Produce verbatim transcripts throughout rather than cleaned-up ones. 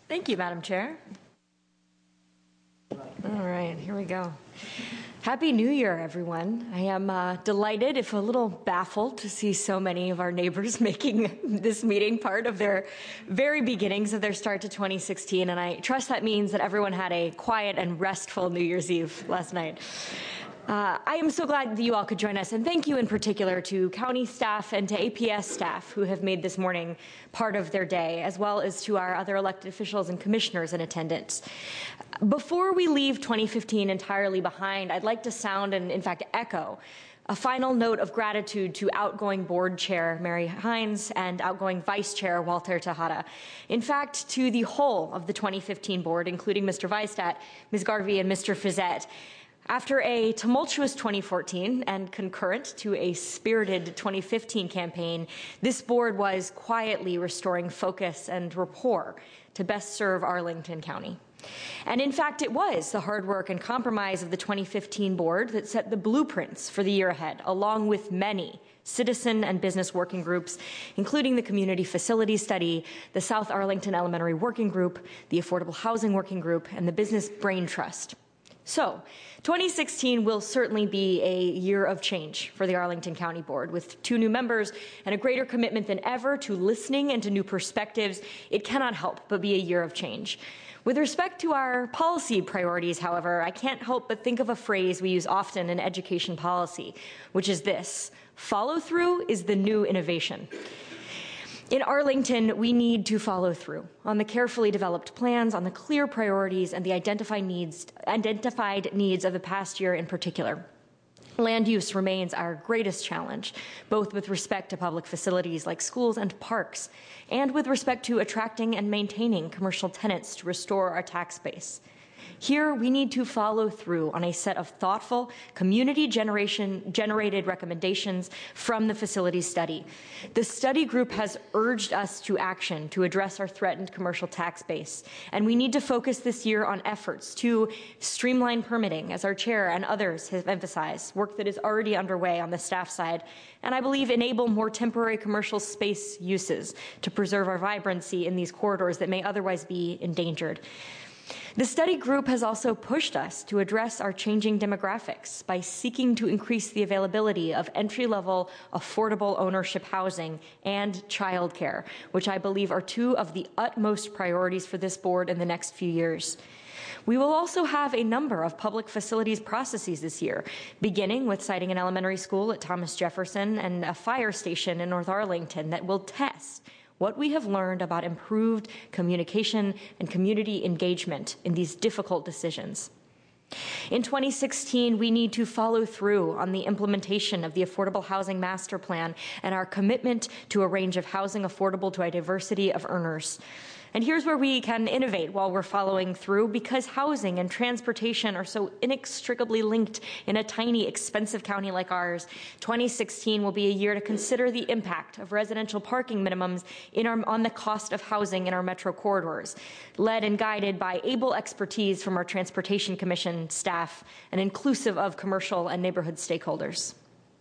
Thank you, Madam Chair. All right, here we go. Happy New Year, everyone. I am uh, delighted, if a little baffled, to see so many of our neighbors making this meeting part of their very beginnings of their start to twenty sixteen, and I trust that means that everyone had a quiet and restful New Year's Eve last night. Uh, I am so glad that you all could join us, and thank you in particular to county staff and to A P S staff who have made this morning part of their day, as well as to our other elected officials and commissioners in attendance. Before we leave twenty fifteen entirely behind, I'd like to sound and, in fact, echo a final note of gratitude to outgoing board chair Mary Hines and outgoing vice chair Walter Tejada. In fact, to the whole of the twenty fifteen board, including Mister Weistat, Miz Garvey, and Mister Fizette. After a tumultuous twenty fourteen and concurrent to a spirited twenty fifteen campaign, this board was quietly restoring focus and rapport to best serve Arlington County. And in fact, it was the hard work and compromise of the twenty fifteen board that set the blueprints for the year ahead, along with many citizen and business working groups, including the Community Facilities Study, the South Arlington Elementary Working Group, the Affordable Housing Working Group, and the Business Brain Trust. So, twenty sixteen will certainly be a year of change for the Arlington County Board. With two new members and a greater commitment than ever to listening and to new perspectives, it cannot help but be a year of change. With respect to our policy priorities, however, I can't help but think of a phrase we use often in education policy, which is this: follow through is the new innovation. In Arlington, we need to follow through on the carefully developed plans, on the clear priorities, and the identified needs, identified needs of the past year in particular. Land use remains our greatest challenge, both with respect to public facilities like schools and parks, and with respect to attracting and maintaining commercial tenants to restore our tax base. Here, we need to follow through on a set of thoughtful, community generation generated recommendations from the facilities study. The study group has urged us to action to address our threatened commercial tax base, and we need to focus this year on efforts to streamline permitting, as our chair and others have emphasized, work that is already underway on the staff side, and I believe enable more temporary commercial space uses to preserve our vibrancy in these corridors that may otherwise be endangered. The study group has also pushed us to address our changing demographics by seeking to increase the availability of entry-level, affordable ownership housing and childcare, which I believe are two of the utmost priorities for this board in the next few years. We will also have a number of public facilities processes this year, beginning with siting an elementary school at Thomas Jefferson and a fire station in North Arlington that will test what we have learned about improved communication and community engagement in these difficult decisions. In twenty sixteen, we need to follow through on the implementation of the Affordable Housing Master Plan and our commitment to a range of housing affordable to a diversity of earners. And here's where we can innovate while we're following through, because housing and transportation are so inextricably linked in a tiny, expensive county like ours. twenty sixteen will be a year to consider the impact of residential parking minimums in our, on the cost of housing in our metro corridors, led and guided by able expertise from our Transportation Commission staff and inclusive of commercial and neighborhood stakeholders.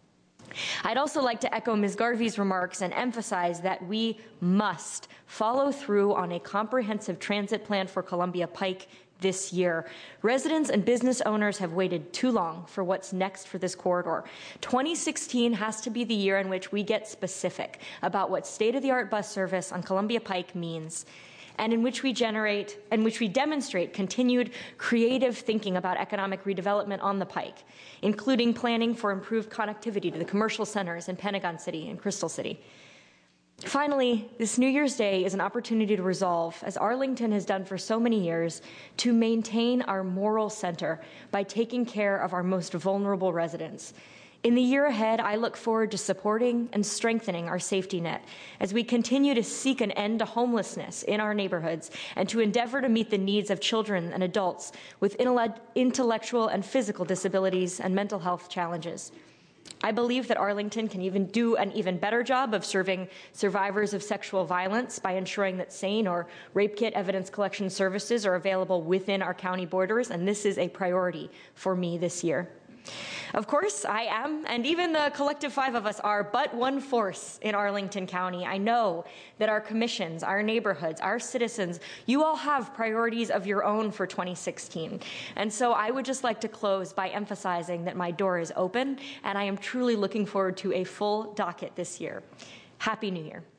I'd also like to echo Miz Garvey's remarks and emphasize that we must follow through on a comprehensive transit plan for Columbia Pike this year. Residents and business owners have waited too long for what's next for this corridor. twenty sixteen has to be the year in which we get specific about what state-of-the-art bus service on Columbia Pike means, and in which we generate, in which we demonstrate continued creative thinking about economic redevelopment on the Pike, including planning for improved connectivity to the commercial centers in Pentagon City and Crystal City. Finally, this New Year's Day is an opportunity to resolve, as Arlington has done for so many years, to maintain our moral center by taking care of our most vulnerable residents. In the year ahead, I look forward to supporting and strengthening our safety net as we continue to seek an end to homelessness in our neighborhoods and to endeavor to meet the needs of children and adults with intellectual and physical disabilities and mental health challenges. I believe that Arlington can even do an even better job of serving survivors of sexual violence by ensuring that SANE or rape kit evidence collection services are available within our county borders, and this is a priority for me this year. Of course, I am, and even the collective five of us are but one force in Arlington County. I know that our commissions, our neighborhoods, our citizens, you all have priorities of your own for twenty sixteen. And so I would just like to close by emphasizing that my door is open, and I am truly looking forward to a full docket this year. Happy New Year.